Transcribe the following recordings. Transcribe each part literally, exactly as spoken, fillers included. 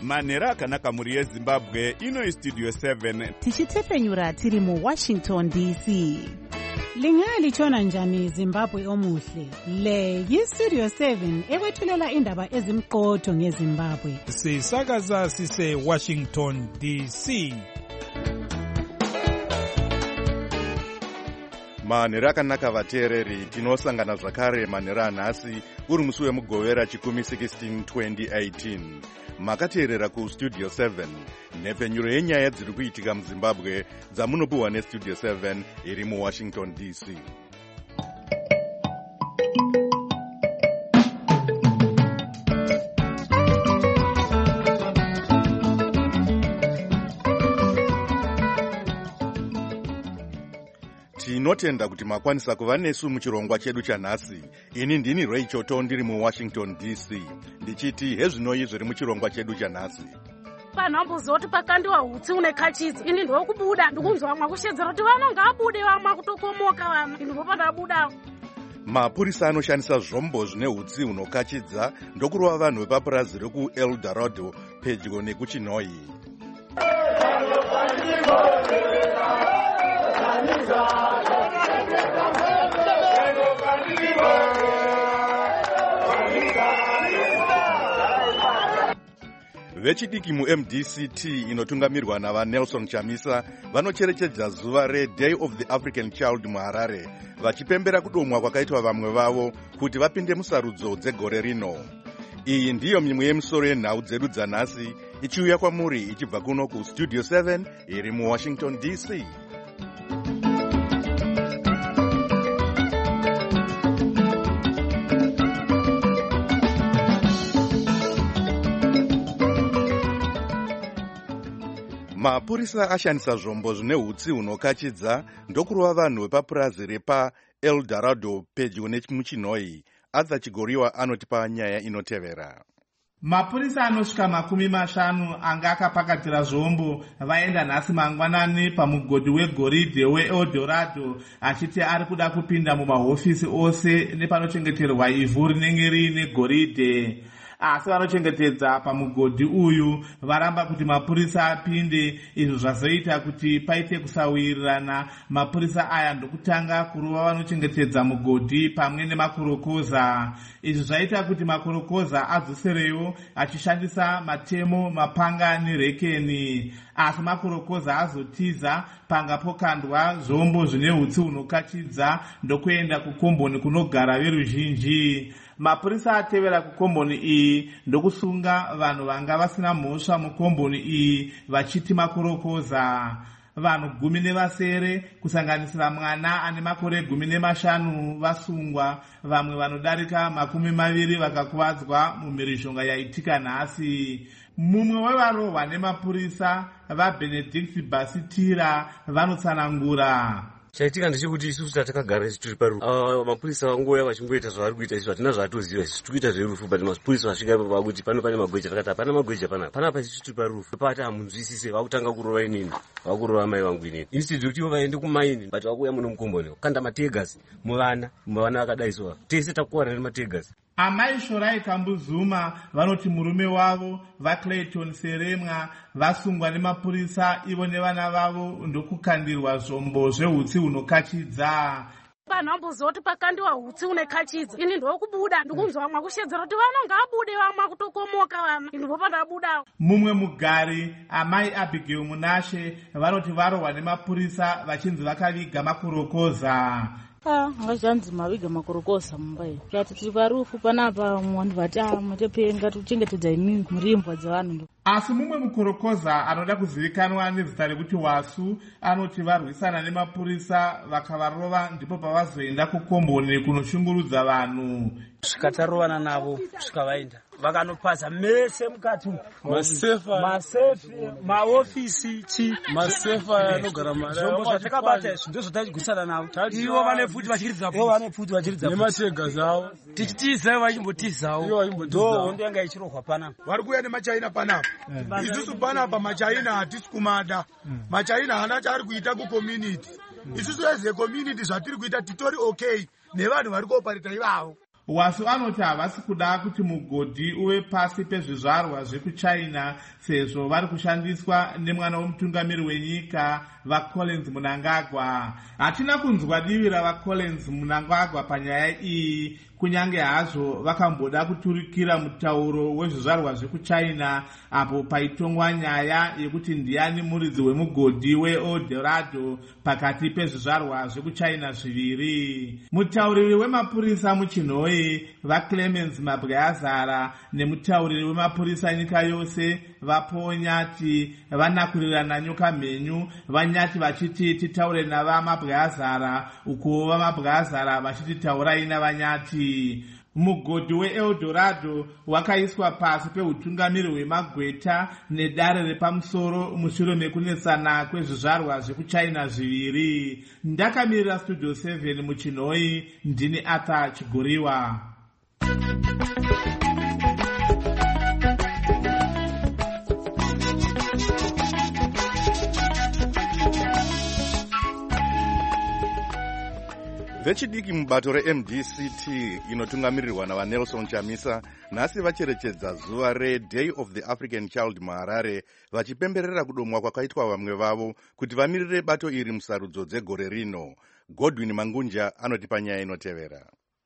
manhero akanaka mhuri yezimbabwe. Ino istudio seven tichitepenyura tiri muwashington D C. Lingalitshona njani Zimbabwe omuhle? Le yistudio seven ekwethulela indaba ezimqotho ngeZimbabwe. Sisakaza sise Washington D C. manhero akanaka vateereri, tinosangana zvakare manhero anhasi uri musi wemugovera chikumi sixteen twenty eighteen. Makateerera kustudio seven, nhepfenyuro yenyaya dziri kuitika muzimbabwe dzamunopiwa nestudio seven iri muwashington D C. Tinotenda kuti makwanisa kuva nesu muchirongwa chedu chanhasi. Ini ndini Rachel To ndiri muwashington D C. Ndichiti hezvinoi zviri muchirongwa chedu chanhasi. Panhambozoti pakandiwa hutsi une kachidzi. Ini ndokubuda ndikunzwa vamwe kushedzera kuti vanonga abude vamwe kutokomoka vamwe. Ini ndopadabuda. Mapurisa anoshandisa zvombo zvine hutsi hunokachidza ndokurova vanhu vepapurazi rekuEldorado pedyo nekuChinoi. Vechidiki mu-M D C T inotungamirwa navaNelson Chamisa vanocherechedza zuva reDay of the African Child muHarare, vachipembera kudomwa kwakaitwa vamwe vavo kuti vapinde musarudzo dzegore rino. Iyi ndiyo mimwe yemisoro yenhau dzedu dzanhasi ichiuya kwamuri ichibva kuno kustudio seven iri muWashington D C. Mapurisa ashandisa zvombo zvine hutsi hunokachidza ndokurova vanhu vepapurazi repaEldorado pedyo nemuChinoi. Arthur Chigoriwa anotipa nyaya inotevera. Mapurisa anosvika makumi mashanu anga akapakatira zvombo vaenda nhasi mangwanani pamugodhi wegoridhe weEldorado achiti ari kuda kupinda mumahofisi ose nepanochengeterwa ivhu rinenge riine goridhe. Asi vanochengetedza pamugodhi uyu varamba kuti mapurisa apinde. Izvo zvazoita kuti paite kusawirirana. Mapurisa aya ndokutanga kurova vanochengetedza mugodhi pamwe nemakorokoza. Izvi zvaita kuti makorokoza adzoserewo achishandisa matemo, mapanga nerekeni. Asi makorokoza azotiza panga pokandwa zvombo zvine hutsi hunokachidza ndokuenda kukomboni kunogara veruzhinji. Mapurisa atevera kukomboni iyi ndokusunga vanhu vanga vasina mhosva mukomboni iyi vachiti makorokoza. Vanhu gumi nevasere kusanganisira mwana ane makore gumi nemashanu vasungwa. Vamwe vanodarika makumi maviri vakakuvadzwa mumhirizhonga yaitika nhasi. Mumwe wevarohwa nemapurisa vaBenedict Basitira vanotsanangura. Chaitika ndechekuti isusu tatakagara tiri parufu. Uh, mapurisa vangoya vachingoita zvavari kuita izvo hatina zvatoziva. Tikuita zverufu but mapurisa vasvika ipapo vakuti pano pane magweja takati hapana magweja panapa. Panapa tisu tiri parufu. Pati hamunzwisise vakutanga kurova inini. Vakurova mai vangu inini. Instead kuti vaende kumaini but vakuya muno mukomboni. Kanda mategas muvana. Muvana vakadaiswa. Tese takuwara nemategas. Amai Shorai Kambuzuma vanoti murume wavo vaClayton Seremwa vasungwa nemapurisa ivo nevana vavo ndokukandirwa zvombo zvehutsi hunokachidza. Panhambozoti pakandiwa hutsi une kachidza. Ini ndokubuda ndikunzwa vamwe kushedzera kuti vanonga abude vamwe kutokomoka vamwe. Ini ndopadabuda. Mumwe mugari amai Abigail Munashe vanoti varohwa nemapurisa vachinzi vakaviga makorokoza. Ah, ngazvanzi maviga makorokosa mumbai. Zvati tiri parufu panapa vanhu vati matepenga tuchengetedza imini murimbwa dzevanhu. Asi mumwe mukorokoza anoda kuzivikanwa nezita rekuti Wasu anoti varwisana nemapurisa vakavarova ndipo pavazoenda kukomboni kunoshungurudza vanhu. Svikatarova navo svikavaenda vakanopaza mese mukati masefa masefi maofisi chi masefa anogara mari zvombo zvatakabata izvi ndizvo tachigwisana navo. Ivo vane futi vachiridza ivo vane futi vachiridza nematega zavo tichitizawo vachimbotizawo ndo hondo yanga ichirohwa panapa. Vari kuuya nemachaina panapa. Isusu panapa machaina hatisi kumada. Machaina hana chaari kuita kucommunity. Isusu as a community zvatiri kuita titori okay nevanhu vari kuoparita ivavo. Wasu anoti havasi kuda kuti mugodhi uve pasi pezvizvarwa zvekuchina sezvo vari kushandiswa nemwana wemutungamiri wenyika vaCollins Mnangagwa. Hatina kunzwa divi ravaCollins Mnangagwa panyaya iyi, kunyange hazvo vakamboda kuturikira mutauro wezvizvarwa zvekuchina apo paitongwa nyaya yekuti ndiani muridzi wemugodhi weEldorado pakati pezvizvarwa zvekuchina zviviri. Mutauriri wemapurisa muchinhoi vaClemens Mabweazara nemutauriri wemapurisa nyika yose vaPonyati vanakurirana nyoka mhenyu, vanyati vachiti titaure navamabweazara uko vamabweazara vachiti taurai navanyati. Mugodhi weEldorado wakaiswa pasi peutungamiri hwemagweta nedare repamusoro mushure mekunetsana kwezvizvarwa zvekuchina zviviri. Ndakamirira Studio seven muchinhoi, ndini Arthur Chigoriwa. Vechidiki mubato reM D C T inotungamirirwa navaNelson Chamisa nhasi vacherechedza zuva reDay of the African Child muHarare, vachipemberera kudomwa kwakaitwa vamwe vavo kuti vamirire bato iri musarudzo dzegore rino. Godwin Mangunja anotipa nyaya inotevera.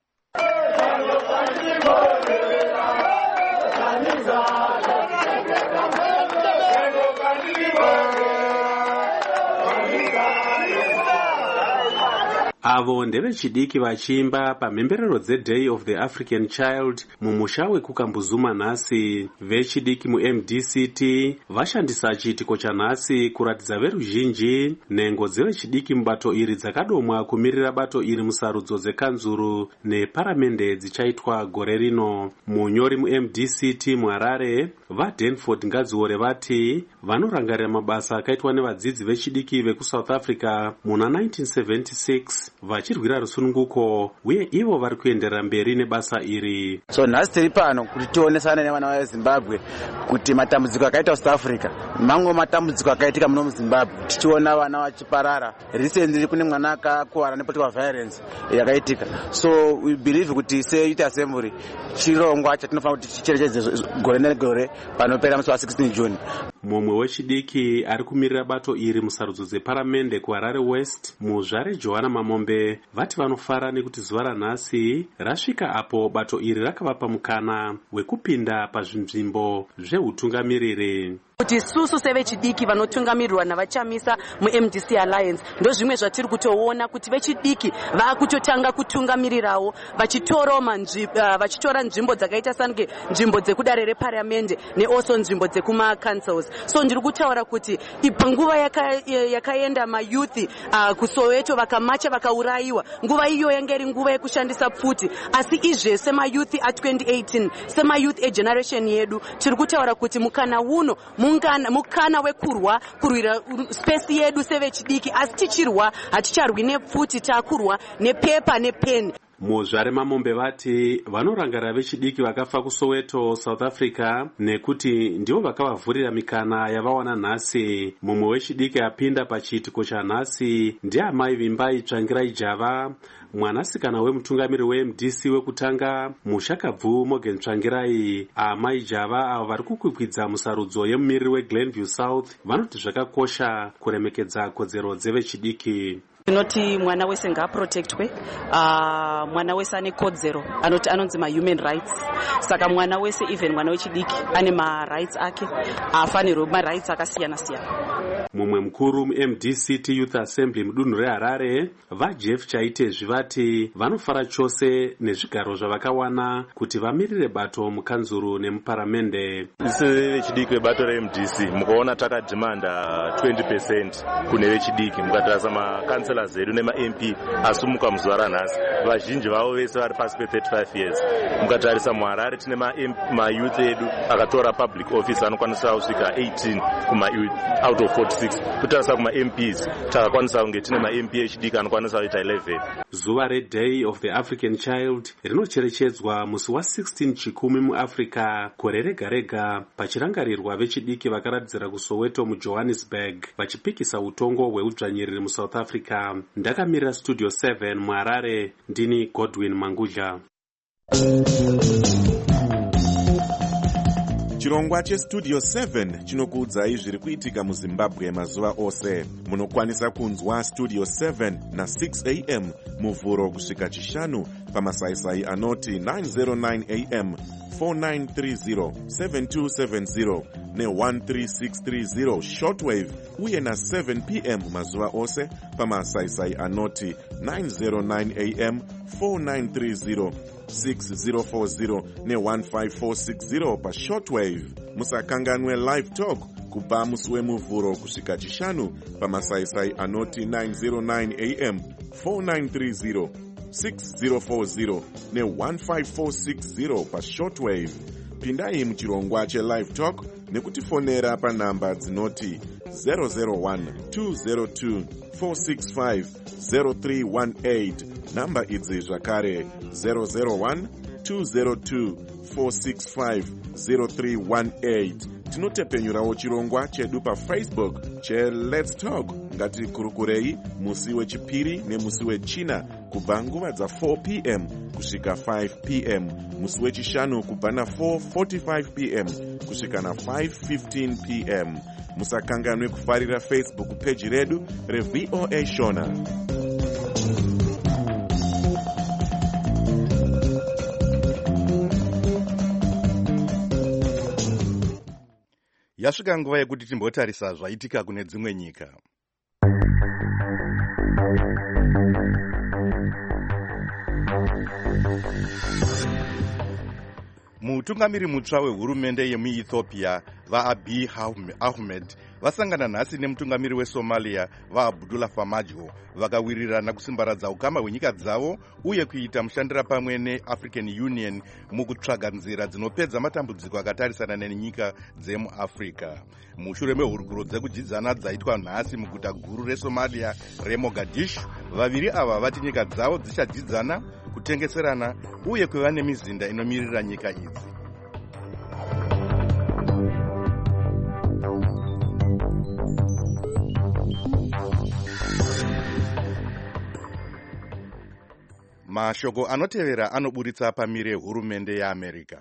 Avo ndevechidiki vachiimba pamhemberero dzeDay of the African Child mumusha wekukambuzuma nhasi. Vechidiki muM D C T vashandisa chiitiko chanhasi kuratidza veruzhinji nhengo dzevechidiki mubato iri dzakadomwa kumirira bato iri musarudzo dzekanzuru neparamende dzichaitwa gore rino. Munyori muM D C T muHarare vaDanford Ngadziore vati vanorangarira mabasa akaitwa nevadzidzi vechidiki vekuSouth Africa muna nineteen seventy-six vachirwira rusununguko, uye ivo vari kuenderera mberi nebasa iri. So nhasi tiri pano kuti tionesane nevana veZimbabwe kuti matambudziko akaita South Africa mamwe matambudziko akaitika muno muZimbabwe, tichiona vana vachiparara. Recently kune mwana akakuwara nepolitical violence yakaitika. So we believe kuti seYouth Assembly chirongwa chatinofanira kuti chicherechedze gore negore panopera musi wa16 June. Mumwe wechidiki ari kumirira bato iri musarudzo dzeparamende kuHarare West, muzvare Johanna Mamombe, vati vanofara nekuti zuva ranhasi rasvika apo bato iri rakavapa mukana wekupinda pazvinzvimbo zveutungamiriri. Kuti susu sevechidiki vanotungamirirwa navaChamisa muM D C Alliance ndozvimwe zvatiri kutoona kuti vechidiki vaakutotanga kutungamirirawo vachitora manzvimbo uh, vachitora nzvimbo dzakaita sange nzvimbo dzekudare reparliament neoso nzvimbo dzekuma councils. So ndiri kutaura kuti panguva yakaenda yaka mayouth uh, kuSoweto vakamacha vakaurayiwa, nguva iyo yanga iri nguva yekushandisa pfuti, asi izve semayouth a twenty eighteen semayouth egeneration yedu tiri kutaura kuti mukana uno Mungana, mukana wekurwa kurwira space yedu sevechidiki, asi tichirwa haticharwi nepfuti, takurwa nepepa nepeni. Muzvare Mamombe vati vanorangarira vechidiki vakafa kuSoweto South Africa nekuti ndivo vakavavhurira mikana yavawana nhasi. Mumwe wechidiki apinda pachiitiko chanhasi ndiamai Vimbai Tsvangirai Java, mwanasikana wemutungamiri weM D C wekutanga Mushakabvu Morgan Tsvangirai. Amai Java avo vari kukwikwidza musarudzo yemumiriri weGlenview South vanoti zvakakosha kuremekedza kodzero dzevechidiki. Tinoti mwana wese ngaaprotectwe, uh, mwana wese ane kodzero, anoti anonzi ma human rights. Saka mwana wese, even mwana wechidiki ane ma rights ake, afanirwe ma rights akasiyana siyana. Mumwe mukuru muM D C T Youth Assembly mudunhu reHarare vaJeff Chaitezvi vati vanofara chose nezvigaro zvavakawana kuti vamirire bato mukanzuru nemuparamende. Isi vechidiki vebato reM D C mukaona takadhimanda twenty percent kune vechidiki, mukatarisa makansellors edu nemaM P asumuka muzuva ranhasi, vazhinji vavo vese vari pasi pe-thirty-five years. Mukatarisa muHarare tine mayouth edu akatora public office anokwanisa kusvika eighteen kumayouth out of forty-six. Kutarisa kumaM Ps takakwanisa kunge tine maM P echidiki anokwanisa kuita eleven. Zuva reDay of the African Child rinocherechedzwa musi wa16 chikumi muAfrica gore rega rega, pachirangarirwa vechidiki vakaratidzira kuSoweto muJohannesburg vachipikisa utongo hweudzvanyiriri muSouth Africa. Ndakamirira Studio seven muHarare, ndini Godwin Manguja. chirongwa chestudio seven chinokuudzai zviri kuitika muzimbabwe mazuva ose. Munokwanisa kunzwa studio seven na six a m muvhuro kusvika chishanu pamasaisai anoti nine oh nine a m, four nine three zero, seven two seven zero ne one three six three zero shortwave, uye na seven p m mazuva ose pamasaisai anoti nine oh nine a m, four nine three zero, six zero four zero ne one five four six zero pa shortwave. Musakanganwe live talk kubva musi wemuvhuro kusvika chishanu pamasaisai anoti nine oh nine a m, four nine three zero, six zero four zero ne one five four six zero pa shortwave. Pindai muchirongwa che-live talk nekutifonera panhamba dzinoti zero zero one, two zero two, four six five, zero three one eight. Namba idzi zvakare zero zero one, two zero two, four six five, zero three one eight. Tinotepenyurawo chirongwa chedu paFacebook che-Let's Talk. Ngatikurukurei musi wechipiri nemusi wechina kubva nguva dza four p m kusvika five p m, musi wechishanu kubva na four forty-five p m kusvika na five fifteen p m. Musakanganwe kufarira Facebook page redu reV O A Shona. Yasvika nguva yekuti timbotarisa zvaitika kune dzimwe nyika. Mutungamiri mutsva wehurumende yemuEthiopia vaAbiy Ahmed vasangana nhasi nemutungamiri weSomalia vaAbdullah Farmajo vakawirirana kusimbaradza ukama hwenyika dzavo uye kuita mushandira pamwe neAfrican Union mukutsvaga nzira dzinopedza matambudziko akatarisana nenyika dzemuAfrica. Mushure mehurukuro dzekudzidzana dzaitwa nhasi muguta guru reSomalia reMogadishu, vaviri ava vati nyika dzavo dzichadzidzana, kutengeserana uye kuva nemizinda inomirira nyika idzi. Mashoko anotevera anoburitsa pamire hurumende yeAmerica.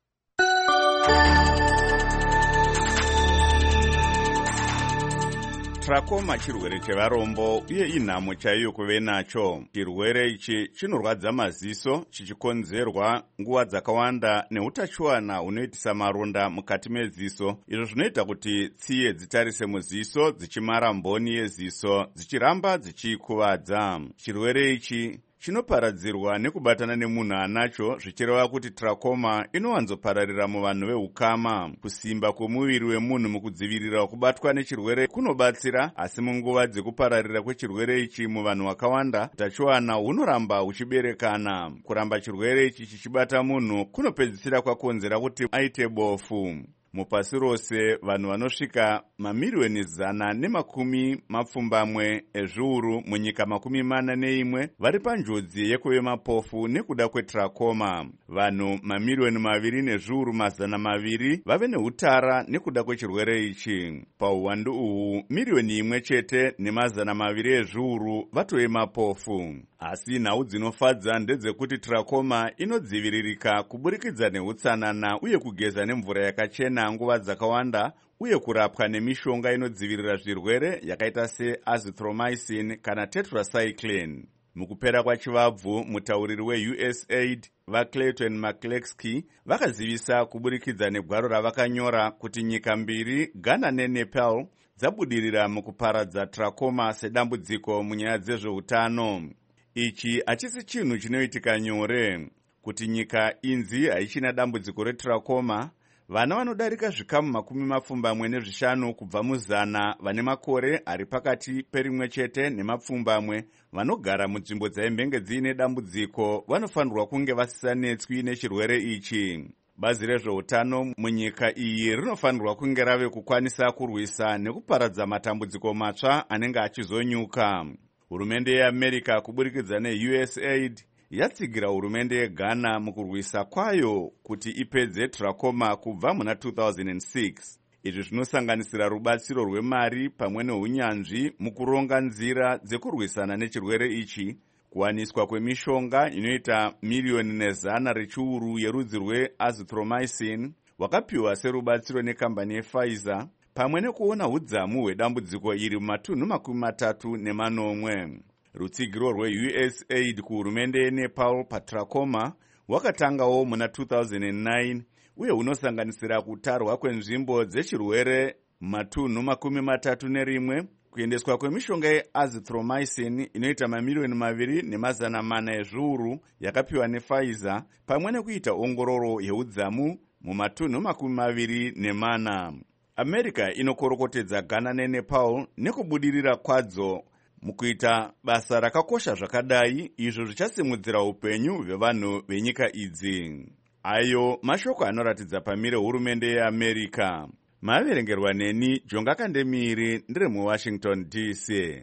Trachoma chirwere chevarombo uye inhamo chaiyo kuve nacho. Chirwere ichi chinorwadza maziso chichikonzerwa nguva dzakawanda neutachiwana unoitisa maronda mukati meziso. Izvo zvinoita kuti tsiye dzitarise muziso dzichimara mboni yeziso dzichiramba dzichikuvadza. Chirwere ichi chinoparadzirwa nekubatana nemunhu anacho, zvichireva kuti trachoma inowanzopararira muvanhu veukama. Kusimba kwemuviri wemunhu mukudzivirira kubatwa nechirwere kunobatsira, asi munguva dzekupararira kwechirwere ichi muvanhu vakawanda, utachiwana hunoramba huchiberekana. Kuramba chirwere ichi chichibata munhu kunopedzisira kwakonzera kuti aite bofu. Mupasi rose vanhu vanosvika mamiriyoni zana nemakumi mapfumbamwe ezviuru munyika makumi mana neimwe vari panjodzi yekuve mapofu nekuda kwetrachoma. Vanhu mamiriyoni maviri nezviuru mazana maviri vave neutara nekuda kwechirwere ichi. Pauwandu uhu miriyoni imwe chete nemazana maviri ezviuru vatove mapofu. Asi nhau dzinofadza ndedzekuti trachoma inodziviririka kuburikidza neutsanana uye kugeza nemvura yakachena nguva dzakawanda, uye kurapwa nemishonga inodzivirira zvirwere yakaita seazithromycin kana tetracycline. Mukupera kwachivabvu, mutauriri weU S A I D vaClayton McCleskey vakazivisa kuburikidza negwaro ravakanyora kuti nyika mbiri, Ghana neNepal, dzabudirira mukuparadza trachoma sedambudziko munyaya dzezveutano. Ichi hachisi chinhu chinoitika nyore. Kuti nyika inzi haichina dambudziko retrachoma, vana vanodarika zvikamu makumi mapfumbamwe nezvishanu kubva muzana vane makore ari pakati perimwe chete nemapfumbamwe vanogara munzvimbo dzaimbenge dziine dambudziko vanofanirwa kunge vasisanetswi nechirwere ichi. Bazi rezveutano munyika iyi rinofanirwa kunge rave kukwanisa kurwisa nekuparadza matambudziko matsva anenge achizonyuka. Hurumende yeAmerica kuburikidza neU S A I D yatsigira hurumende yeGhana mukurwisa kwayo kuti ipedze trachoma kubva muna two thousand six. Izvi zvinosanganisira rubatsiro rwemari pamwe neunyanzvi mukuronga nzira dzekurwisana nechirwere ichi, kuwaniswa kwemishonga inoita miriyoni nezana rechiuru yerudzi rweazithromycin wakapiwa serubatsiro nekambani yePfizer pamwe nekuona udzamu hwedambudziko iri mumatunhu makumi matatu nemanomwe. Rutsigiro rwe-U S A I D kuhurumende yeNepal paTrachoma wakatangawo muna two thousand nine uye unosanganisira kutarwa kwenzvimbo dzechirwere matunhu makumi matatu nerimwe, kuendeswa kwemishonga yeazithromycin inoita mamiriyoni maviri nemazana mana ezviuru yakapiwa nePfizer pamwe nekuita ongororo yeudzamu mumatunhu makumi maviri nemana. America inokorokotedza Ghana neNepal nekubudirira kwadzo mukuita basa rakakosha zvakadai, izvo zvichasimudzira upenyu hwevanhu venyika idzi. Ayo mashoko anoratidza pamire hurumende yeAmerica. Maverengerwa neni Jonga Kandemiri, ndiri muWashington D C.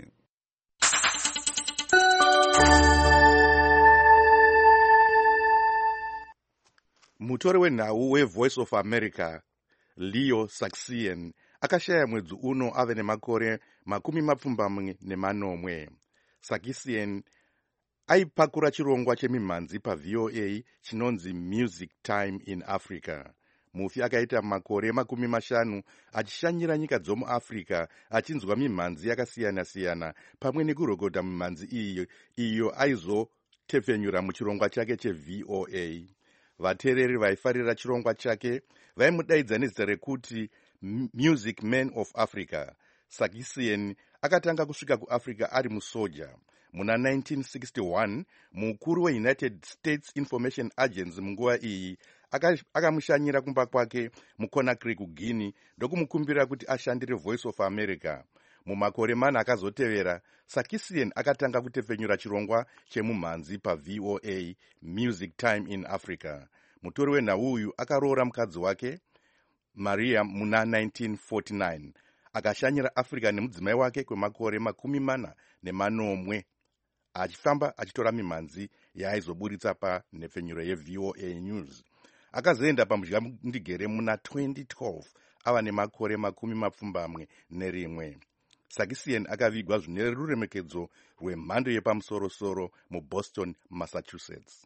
Mutori wenhau weVoice of America Leo Saxion akashaya mwedzi uno ave nemakore makumi mapfumbamwe nemanomwe. Saxion aipakura chirongwa chemimhanzi paV O A chinonzi Music Time in Africa. Mufi akaita makore makumi mashanu achishanyira nyika dzomuAfrica achinzwa mimhanzi yakasiyana-siyana pamwe nekurekota mimhanzi iyo iyo aizotepfenyura muchirongwa chake cheV O A. Vateereri vaifarira chirongwa chake vaimudaidza nezita rekuti Music Man of Africa. Saxion akatanga kusvika kuAfrica ari musoja. Muna nineteen sixty-one, mukuru weUnited States Information Agency munguva iyi akamushanyira kumba kwake muConakry kuGuinea ndokumukumbira kuti ashandire Voice of America. Mumakore mana akazotevera, Saxion akatanga kutepfenyura chirongwa chemumhanzi paV O A Music Time in Africa. Mutori wenhau uyu akaroora mukadzi wake Maria muna nineteen forty-nine. Akashanyira Africa nemudzimai wake kwemakore makumi mana nemanomwe, achifamba achitora mimhanzi yaaizoburitsa panhepfenyuro yeV O A News. Akazoenda pamudyamndigere muna twenty twelve ava nemakore makumi mapfumbamwe nerimwe. Saxion akavigwa zvine ruremekedzo rwemhando yepamusoro-soro muBoston, Massachusetts.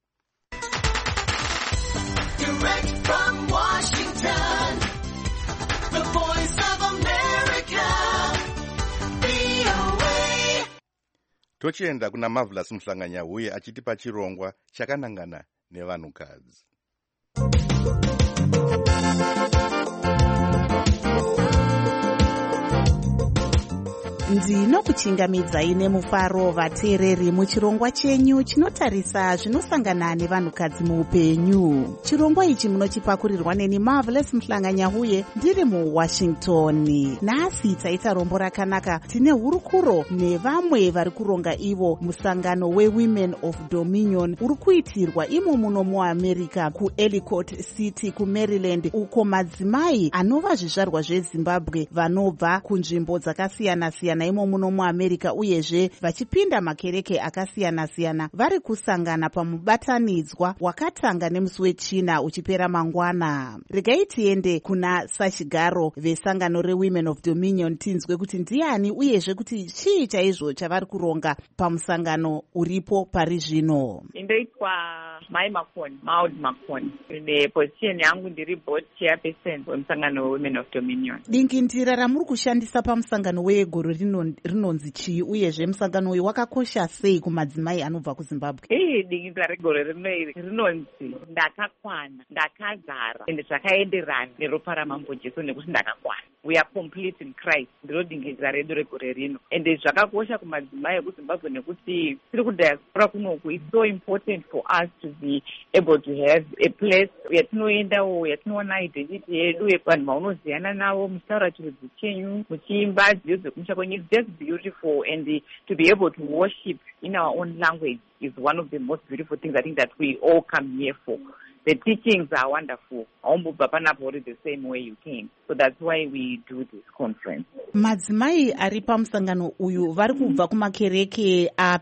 Direct from Washington, the Voice of America, V O A. Tochienda kuna Marvelous Mhlanganyahuye achitipa chirongwa chakanangana nevanhukadzi. Ndinokuchingamidzai nemufaro vateereri muchirongwa chenyu chinotarisa zvinosangana nevanhukadzi muupenyu. Chirongwa ichi munochipakurirwa neni Marvelous Mhlanganyahuye ndiri muWashington. Nhasi taita rombo rakanaka, tine hurukuro nevamwe vari kuronga ivo musangano weWomen of Dominion uri kuitirwa imo muno muAmerica kuEllicott City kuMaryland, uko madzimai anova zvizvarwa zveZimbabwe vanobva kunzvimbo dzakasiyana-siyana imo muno muAmerica uyezve vachipinda makereke akasiyana-siyana vari kusangana pamubatanidzwa wakatanga nemusi wechina uchipera mangwana. Regai tiende kuna sashigaro vesangano reWomen of Dominion tinzwe kuti ndiani uyezve kuti chii chaizvo chavari kuronga pamusangano uripo pari zvino. Indoitwa Mai Makoni, Maud Makoni. Ine position yangu ndiri board chairperson wemusangano weWomen of Dominion. Dingindira ramuri kushandisa pamusangano wegoro rinonzi chii uyezve musangano uyu wakakosha sei kumadzimai anobva kuZimbabwe? Eh, dingindira regoro rinonzi ndakakwana, ndakazara ende zvakaenderana neropa ramambo Jesu nekuti ndakakwana. We are complete in Christ. Ndiro dingindira redu regore rino. Ende zvakakosha kumadzimai ekuZimbabwe nekuti tiri kudiaspora kunoku. It's so important for us to be able to have a place yatinoendawo, yatinoona identity yedu, vanhu vaunoziyana navo, muchitaura chirudzi chenyu, muchiimba nziyo dzekumusha kwenyu. It's just beautiful, and the, to be able to worship in our own language is one of the most beautiful things I think that we all come here for. The teachings are wonderful. Aumubva panapo the same way you came. So that's why we do this conference. Madzimai ari pamusangano uyu vari kubva kumakereke api?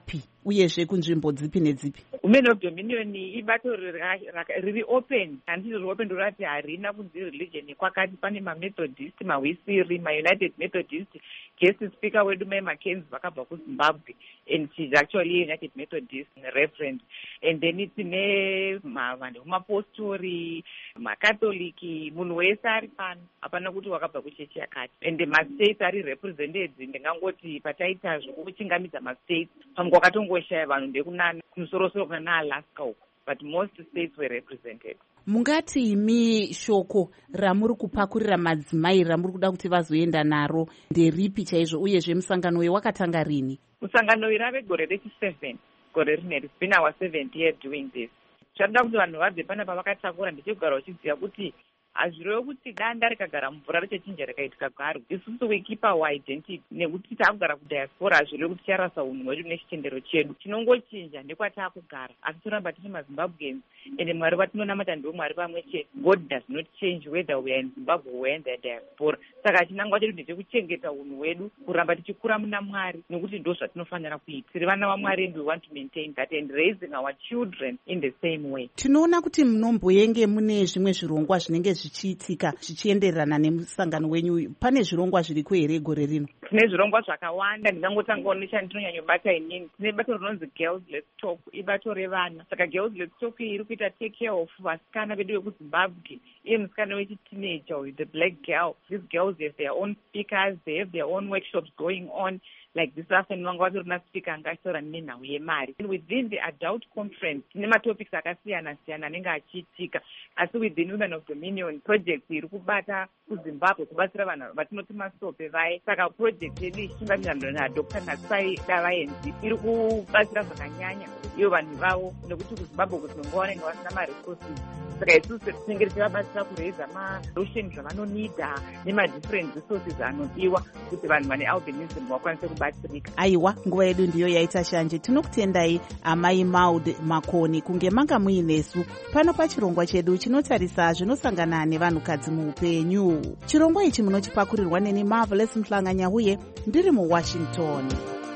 uyezve kunzvimbo dzipi nedzipi? Women of Dominion ibato riri open, handiti riri open rorati harina kunzi religion kwakati. Pane mamethodist, mawisiri, maunited methodist. Guest speaker wedu Mai Mackenzie vakabva kuZimbabwe, and she's actually a United Methodist reference. And then tine vanhu vemapostori, makatoliki, munhu wese ari pano, hapana kuti wakabva kuchechi yakati. And the mastates ari represented, ndingangoti pataita zvekuchingamidza mastates pamwe kwakatongoshaya vanhu ndekunana kumusoro-soro kuna naAlaska uko, but most states were represented. Mungati imi shoko ramuri kupakurira madzimai ramuri kuda kuti vazoenda naro nderipi chaizvo, uyezve musangano uyu wakatanga rini? Musangano uyu rave gore rechiseven, gore rine. It's been our seventh year doing this. Zvatoda kuti vanhu vabve pana pavakatakura ndichigara uchiziva kuti hazvirevo kuti danda rikagara mvura richachinja rikaitika garo. Isusu we keep our identity, nekuti taakugara kudiaspora hazvirevo kuti ticharasa unhu hwedu nechitendero chedu. Chinongochinja ndekwataakugara, asi toramba tiri maZimbabweans, ende Mwari vatinonamata ndiwo Mwari pamwe chete. God does not change whether we are in Zimbabwe or we are in the diaspora. Saka chinangwa chedu ndechekuchengeta unhu hwedu, kuramba tichikura muna Mwari, nekuti ndo zvatinofanira kuita. Tiri vana vaMwari and we want to maintain that and raising our children in the same way. Tinoona kuti munomboyenge mune zvimwe zvirongwa zvinenge zvichiitika zvichienderana nemusangano wenyu. Pane zvirongwa zviriko here gore rino? Tine zvirongwa zvakawanda. Ndingangotangawo nechandinonyanyobata inini. Tine bato rinonzi Girls Let's Talk, ibato revana. Saka Girls Let's Talk iri kuita take care of vasikana vedu vekuZimbabwe. Iye musikana wechiteenager with the black girl. These girls have their own speakers, they have their own workshops going on. Like this afternoon, vanga vatorina speaker angataura nenhau yemari. Within the adult conference, tine matopics akasiyana-siyana anenge achiitika. Asi within Women of Dominion, project iri kubata kuZimbabwe kubatsira vanhu vatinoti masope vaye. Saka project yedu ichichingamira naDr Natsai Davaenzi iri kubatsira zvakanyanya iyo vanhu vavo, nekuti kuZimbabwe kutinonga vanenge vasina maresources. Saka isusu tinenge tichivabatsira kuraiza marusheni zvavanonida nemadifferent resources anodiwa kuti vanhu vane albinism vakwanise kubatsirika. Aiwa, nguva yedu ndiyo yaita shanje. Tinokutendai Amai Maud Makoni kunge manga muinesu pano pachirongwa chedu chinotarisa zvinosangana nevanhukadzi muupenyu. Chirongwa ichi munochipakurirwa neni Marvelous Mhlanganyahuye ndiri muWashington.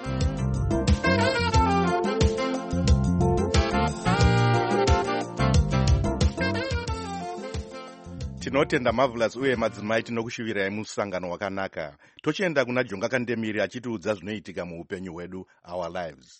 Tinotenda Marvelous uye madzimai tinokushuvirai musangano wakanaka. Tochienda kuna Jonga Kandemiri achitiudza zvinoitika muupenyu hwedu, our lives.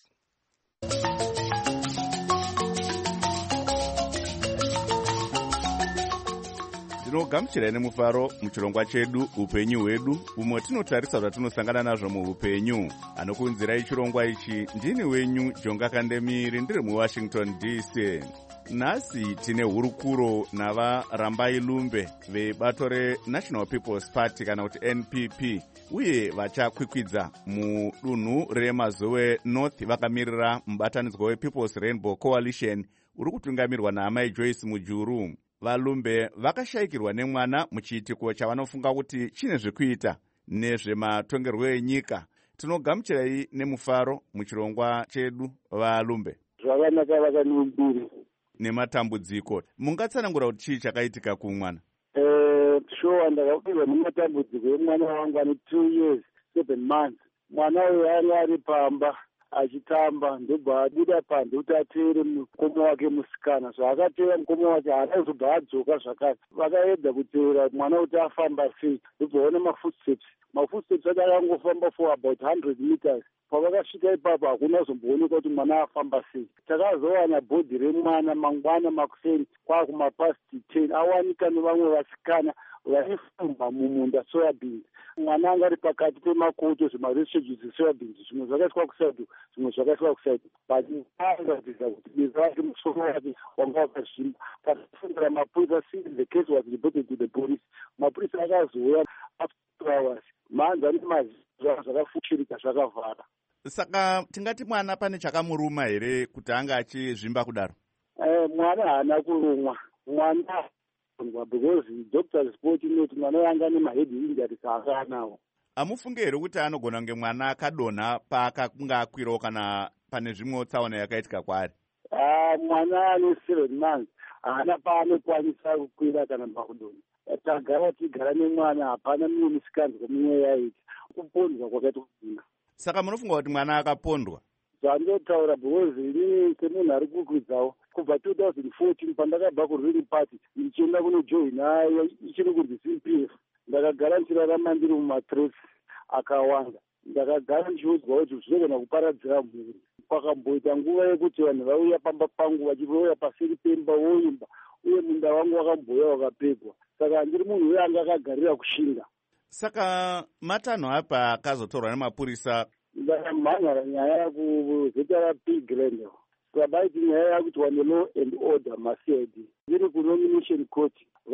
Tinogamuchirai nemufaro muchirongwa chedu upenyu hwedu, umwe tinotarisa zvatinosangana nazvo muupenyu. Anokunzirai chirongwa ichi ndini wenyu Jonga Kandemiri, ndiri muWashington D C. Nhasi tine hurukuro navaRambai Lumbe vebato reNational People's Party kana kuti N P P, uye vachakwikwidza mudunhu reMazowe North vakamirira mubatanidzwa wePeople's Rainbow Coalition uri kutungamirwa naamai Joyce Mujuru. VaLumbe vakashayikirwa nemwana muchiitiko chavanofunga kuti chine zvekuita nezvematongerwo enyika. Tinogamuchirai nemufaro muchirongwa chedu VaLumbe. Zvakanaka vakanimbiri nematambudziko. Mungatsanangura kuti chii chakaitika kumwana? Eh, sure, ndakabirwa nematambudziko emwana wangu ane two years seven months. Mwana uyu ari ari pamba achitamba, ndobva abuda panze kuti ateere mukoma wake musikana. Zvaakateera mukoma wake haanazobva adzoka zvakare. Vakaedza kuteera mwana kuti afamba sei, ndobva vaona mafootsteps. Mafootsteps ati akangofamba for about one hundred meters. Pavakasvika ipapo hakuna zomboonekwa kuti mwana afamba sei. Takazowana bhodhi remwana mangwana makuseni kwakumapasti ten awanika nevamwe vasikana vaifumba mumunda soyabins. Mwana anga ari pakati pemakoto zvimaresearches esoyabins, zvimwe zvakaiswa kusaido, zvimwe zvakaiswa kusaido. But anoratidza kuti besa rake musoro wake wanga wakazvimba. Pakafundira mapurisa since the case was reported to the police. Mapurisa akazouya after two hours. Mhanza nemazi zvakafushirika zvakavhara. Saka tingati mwana pane chakamuruma here kuti anga achizvimba kudaro? Eh, mwana haana kurumwa. Mwana because doctor's report inoti mwana yanga nemahead injuries akaanawo. Amufunge here kuti anogona kunge mwana akadonha paakanga akwirawo kana pane zvimwe tsaona yakaitika kwaari? Ah, mwana ane seven months haana paanokwanisa kukwira kana pakudonha. Tagara tigara nemwana, hapana mumwe musikanzwa mumwe yaita. Kupondwa kwakaita kudhina. Saka munofunga kuti mwana akapondwa? zvandotaura because inini semunhu ari kukwidzawo kubva two thousand fourteen pandakabva kuruling party ndichienda kunojoina ichiri kunzi C P F ndakagara ndichirarama ndiri mumatres akawanda ndakagara ndichiudzwa kuti zvinogona kuparadzira mhuri pakamboita nguva yekuti vanhu vauya pamba pangu vachivauya paseri pemba voimba uye munda wangu wakamboya wakapegwa saka handiri munhu uye anga akagarira kushinga. Saka matanho apa akazotorwa nemapurisa ndakamhanyara nyaya kuzeta rapigirendel kabaiti nyaya yakuti wane law and order mac I D ndiri kunomination court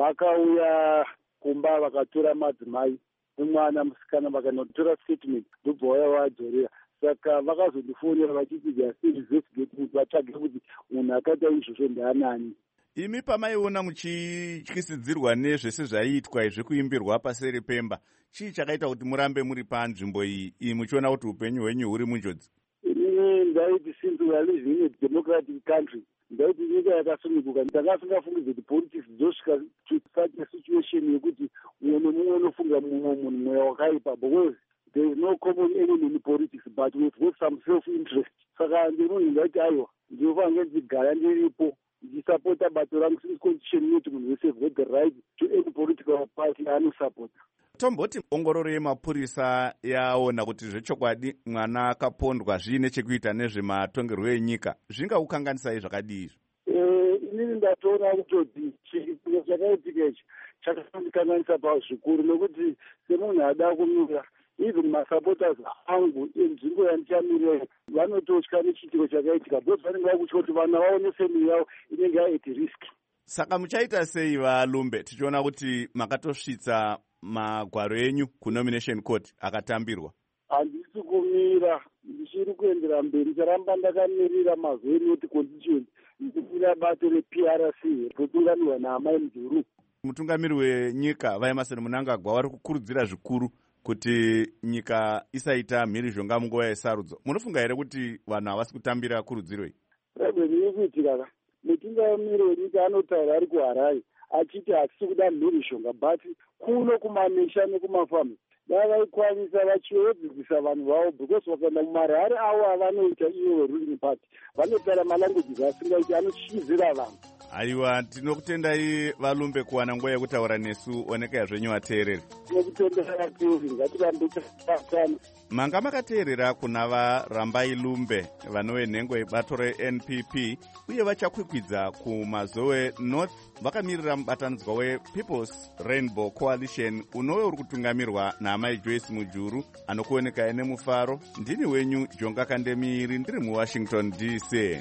vakauya kumba vakatora madzimai nemwana musikana vakanotora statement ndobva vaya vadzorera saka vakazondifonera vachiti investigate kuti vatsvage kuti munhu akaita izvozvo ndeanani. Imi pamaiona muchityisidzirwa nezvese zvaiitwa zvekuimbirwa paseri pemba, chii chakaita kuti murambe muri panzvimbo iyi iyi muchiona kuti upenyu hwenyu huri munjodzi? Inini ndaiti since we are living in a democratic country, ndaiti nyika yakasununguka, ndanga singafungidze kuti politics dzosvika to such a situation yekuti mumwe nemumwe unofunga mumwe munhu mweya wakaipa, because there is no common enemy in politics but we've got some self interest. Saka ndiri munhu ndaiti aiwa ndinofanira ndigara ndiripo ndichisapota bato rangu since constitution yeti munhu wese have the right to any political party aanosapota. Tomboti ongororo yemapurisa yaona kuti zvechokwadi mwana akapondwa zviine chekuita nezvematongerwo enyika zvingaukanganisai zvakadii izvo? Eh, inini ndatoona kutoti chipingo chakaitika ichi chakakanganisa pazvikuru nekuti semunhu ada kumira even masupporters angu enzvimbo yandichamirira vanototya nechiitiko chakaitika because vanenge vakutya kuti vana vaone family yavo inenge at risk. Saka muchaita sei vaLumbe tichiona kuti makatosvitsa magwaro enyu kunomination court akatambirwa? Handisi kumira, ndichiri kuendera mberi, ndicharamba ndakamirira maZoNorth constituency ndichimira bato reP R C rotungamirwa naamai Mudhuru. Mutungamiri wenyika vaEmmerson Mnangagwa vari kukurudzira zvikuru kuti nyika isaita mhirizhonga munguva yesarudzo. Munofunga here kuti vanhu havasi kutambira kurudziro iyi? Rabeni yekuitika mutungamiri wenyika anotaura ari kuHarare achiti hatisi kuda mhirizhonga but kuno kumamisha nekumafamu davaikwanisa vachiwedzedzisa vanhu vavo because vakaenda mumarare avo avanoita ivo veruling party vanotaura malanguages asingaiti anotyizira vanhu. Aiwa, tinokutendai vaLumbe kuwana nguva yekutaura nesu, onekai zvenyu vateereri. Tinokutendai vateereri, ngatirambe takatana. Manga makateerera kuna vaRambai Lumbe vanove nhengo yebato reN P P uye vachakwikwidza kumazowe North vakamirira mubatanidzwa wePeople's Rainbow Coalition unove uri kutungamirwa naamai Joyce Mujuru anokuonekai nemufaro. Ndini wenyu Jonga Kandemiri ndiri muWashington D C.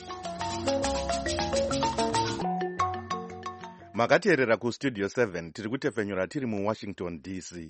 Makateerera kustudio seven tiri kutefenyura tiri muWashington D C.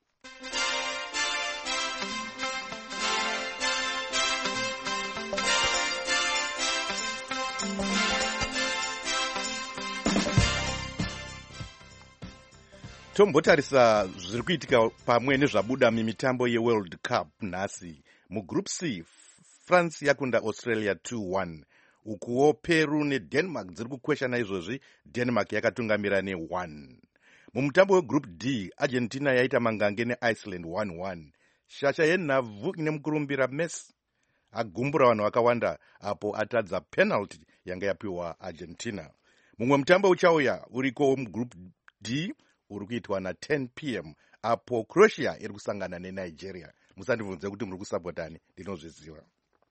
Tombotarisa zviri kuitika pamwe nezvabuda mimitambo yeWorld Cup nhasi. Mugroup C, France yakunda Australia two one. Ukuwo Peru neDenmark dziri kukweshana izvozvi, Denmark yakatungamira ne one. Mumutambo weGroup D, Argentina yaita mangange neIceland one one. Shasha yenhabvu ine mukurumbira Messi agumbura vanhu vakawanda apo atadza penalty yanga yapiwa Argentina. Mumwe mutambo uchauya uriko mugroup D uri kuitwa na ten p m apo Croatia iri kusangana neNigeria. Musandibvunze kuti muri kusapotani, ndinozviziva.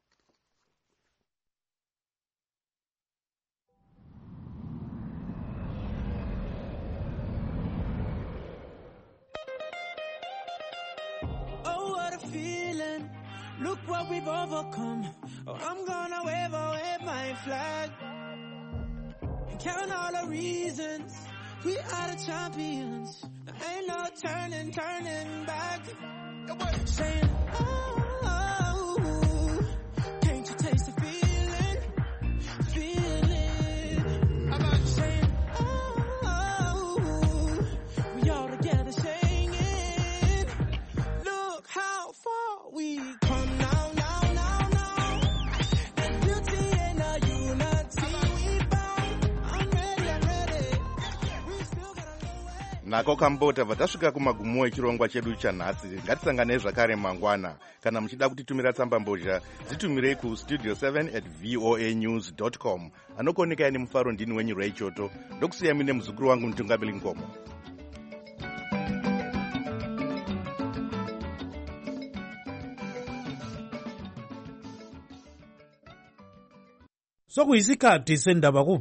Look what we've overcome. Oh, I'm gonna wave away my flag and count all the reasons we are the champions. There ain't no turning, turning back. Saying, oh, can't you taste the feeling? Feeling. I'm saying, oh, we all together singing. Look how far we come. nako kambo tabva tasvika kumagumo echirongwa chedu chanhasi. Ngatisanganei zvakare mangwana. Kana muchida kutitumira tsamba mbozha dzitumirei kustudio seven at voa news dot com. Anokoneka ine mufaro ndini wenyu Ray Choto. Ndokusiya mine muzukuru wangu Mutungamiri Ngomo. Sokuyisikhathi sendaba